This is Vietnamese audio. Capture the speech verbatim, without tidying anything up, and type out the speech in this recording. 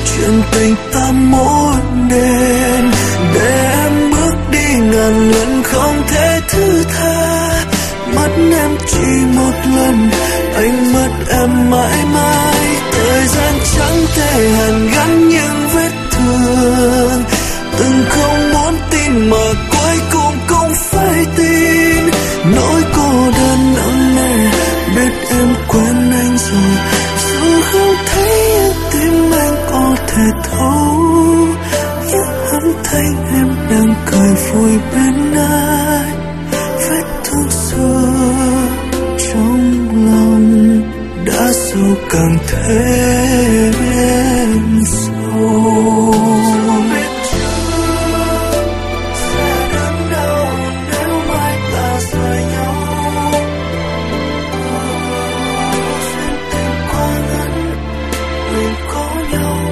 chuyện tình ta muốn đến, để em bước đi ngàn lần không thể thứ tha. Mất em chỉ một lần, anh mất em mãi mãi. Thời gian chẳng thể hàn gắn những vết thương, từng không muốn tin mà cuối cùng cũng phải tin. Nỗi cô đơn nặng nề, biết em quen anh rồi, dù không thấy tim anh có thể thấu. Nhưng hắn thấy em đang cười vui bên ai, vết thương xưa trong lòng đã sâu càng thêm sâu. Có nhau